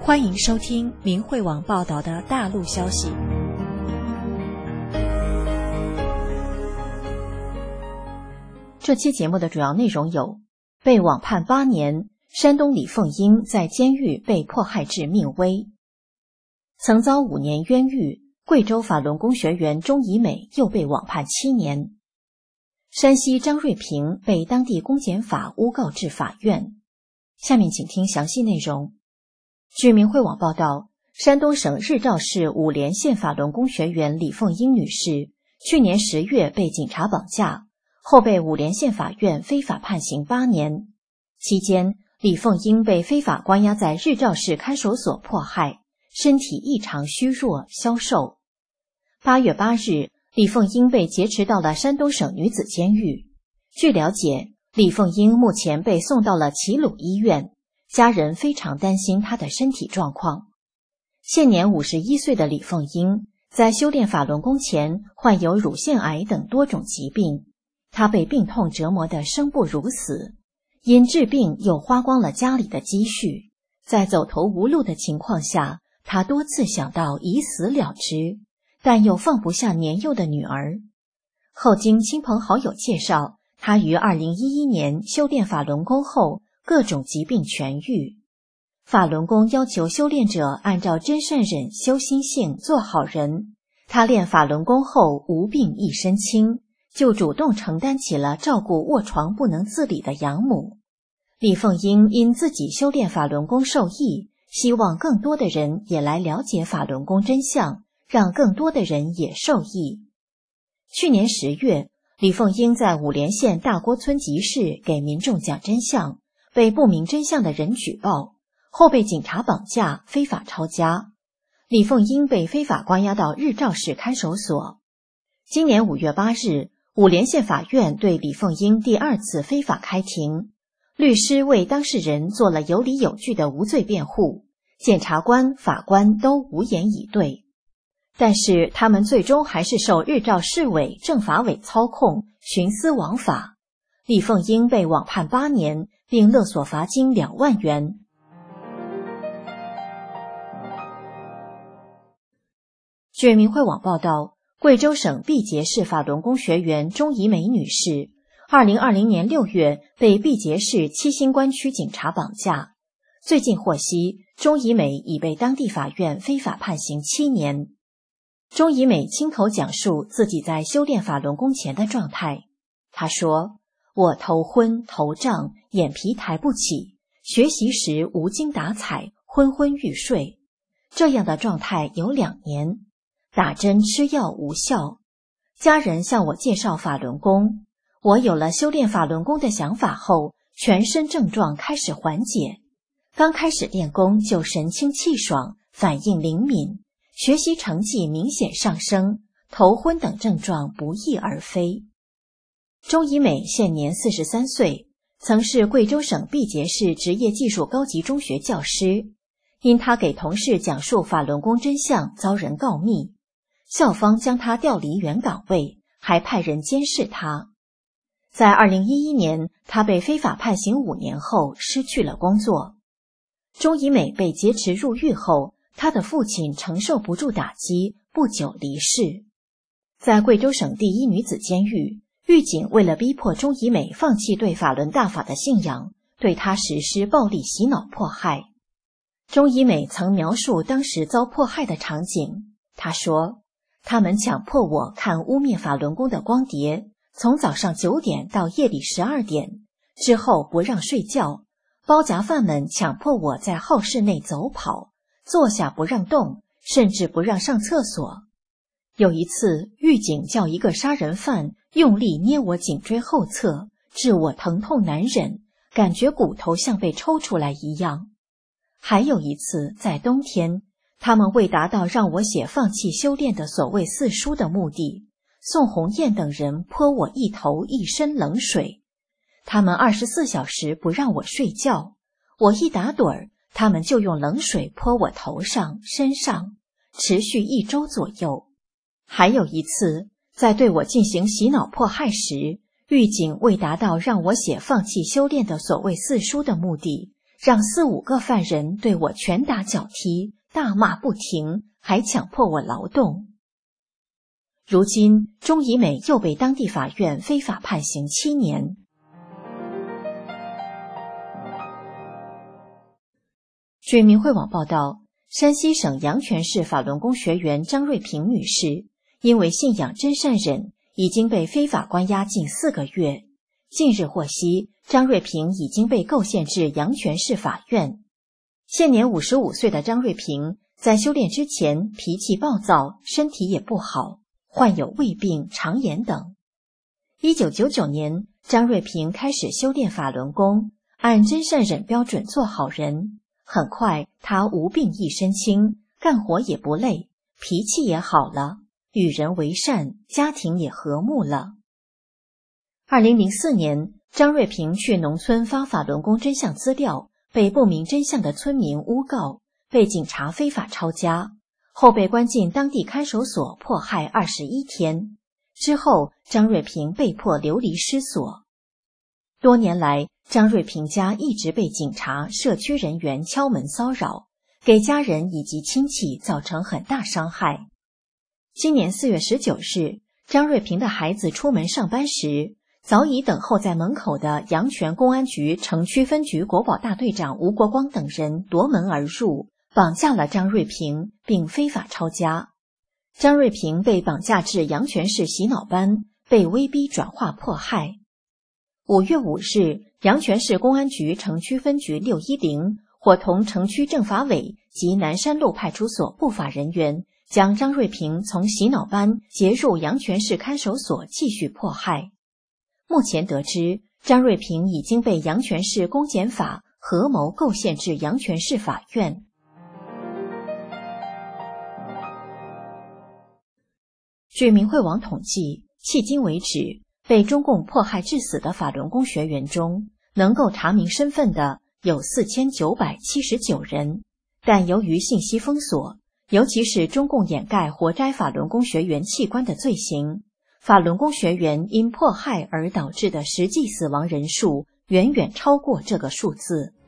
欢迎收听明慧网报道的大陆消息。 这期节目的主要内容有：被网判8年，山东李凤英在监狱被迫害致命危；曾遭5年冤狱，贵州法轮功学员钟怡美又被网判7年；山西张瑞平被当地公检法诬告至法院。下面请听详细内容。据明慧网报道，山东省日照市五莲县法轮功学员李凤英女士去年10月被警察绑架，后被五莲县法院非法判刑8年。期间，李凤英被非法关押在日照市看守所迫害，身体异常虚弱消瘦。8月8日，李凤英被劫持到了山东省女子监狱。据了解，李凤英目前被送到了齐鲁医院，家人非常担心她的身体状况。现年51岁的李凤英在修炼法轮功前患有乳腺癌等多种疾病，她被病痛折磨得生不如死，因治病又花光了家里的积蓄，在走投无路的情况下，她多次想到以死了之，但又放不下年幼的女儿。后经亲朋好友介绍，她于2011年修炼法轮功后各种疾病痊愈。法轮功要求修炼者按照真善忍修心性做好人，他练法轮功后无病一身轻，就主动承担起了照顾卧床不能自理的养母。李凤英因自己修炼法轮功受益，希望更多的人也来了解法轮功真相，让更多的人也受益。去年10月，李凤英在五莲县大郭村集市给民众讲真相，被不明真相的人举报，后被警察绑架，非法抄家。李凤英被非法关押到日照市看守所。今年5月8日，五莲县法院对李凤英第2次非法开庭，律师为当事人做了有理有据的无罪辩护，检察官、法官都无言以对。但是他们最终还是受日照市委、政法委操控，徇私枉法。李凤英被网判8年，并勒索罚金2万元。据明慧网报道，贵州省毕节市法轮功学员钟怡美女士2020年6月被毕节市七星关区警察绑架，最近获悉钟怡美已被当地法院非法判刑7年。钟怡美亲口讲述自己在修炼法轮功前的状态。她说，我头昏头胀，眼皮抬不起，学习时无精打采，昏昏欲睡。这样的状态有2年，打针吃药无效。家人向我介绍法轮功，我有了修炼法轮功的想法后，全身症状开始缓解。刚开始练功就神清气爽，反应灵敏，学习成绩明显上升，头昏等症状不翼而飞。钟怡美现年43岁，曾是贵州省毕节市职业技术高级中学教师。因她给同事讲述法轮功真相，遭人告密，校方将她调离原岗位，还派人监视她。在2011年，她被非法判刑5年后失去了工作。钟怡美被劫持入狱后，她的父亲承受不住打击，不久离世。在贵州省第1女子监狱，狱警为了逼迫钟怡美放弃对法轮大法的信仰，对她实施暴力洗脑迫害。钟怡美曾描述当时遭迫害的场景，她说，他们强迫我看污蔑法轮功的光碟，从早上9点到夜里12点，之后不让睡觉，包夹犯们强迫我在号室内走跑，坐下不让动，甚至不让上厕所。有一次，狱警叫一个杀人犯用力捏我颈椎后侧，致我疼痛难忍，感觉骨头像被抽出来一样。还有一次，在冬天，他们为达到让我写放弃修炼的所谓4书的目的，宋红艳等人泼我一头一身冷水。他们24小时不让我睡觉，我一打盹儿，他们就用冷水泼我头上、身上，持续1周左右。还有一次，在对我进行洗脑迫害时，狱警为达到让我写放弃修炼的所谓4书的目的， 让4、5个犯人对我拳打脚踢，大骂不停，还强迫我劳动。如今，钟怡美又被当地法院非法判刑7年。据明慧网报道，山西省阳泉市法轮功学员张瑞平女士因为信仰真善忍，已经被非法关押近4个月。近日获悉，张瑞平已经被构陷至阳泉市法院。现年55岁的张瑞平在修炼之前脾气暴躁，身体也不好，患有胃病、肠炎等。1999年，张瑞平开始修炼法轮功，按真善忍标准做好人。很快，他无病一身轻，干活也不累，脾气也好了，与人为善，家庭也和睦了。2004年，张瑞平去农村发法轮功真相资料，被不明真相的村民诬告，被警察非法抄家，后被关进当地看守所迫害21天。之后，张瑞平被迫流离失所。多年来，张瑞平家一直被警察、社区人员敲门骚扰，给家人以及亲戚造成很大伤害。今年4月19日，张瑞平的孩子出门上班时，早已等候在门口的阳泉公安局城区分局国保大队长吴国光等人夺门而入，绑架了张瑞平，并非法抄家。张瑞平被绑架至阳泉市洗脑班，被威逼转化迫害。5月5日，阳泉市公安局城区分局610伙同城区政法委及南山路派出所不法人员，将张瑞平从洗脑班截入阳泉市看守所继续迫害。目前得知，张瑞平已经被阳泉市公检法合谋构陷至阳泉市法院。据明慧网统计，迄今为止，被中共迫害致死的法轮功学员中，能够查明身份的有4979人，但由于信息封锁，尤其是中共掩盖活摘法轮功学员器官的罪行，法轮功学员因迫害而导致的实际死亡人数远远超过这个数字。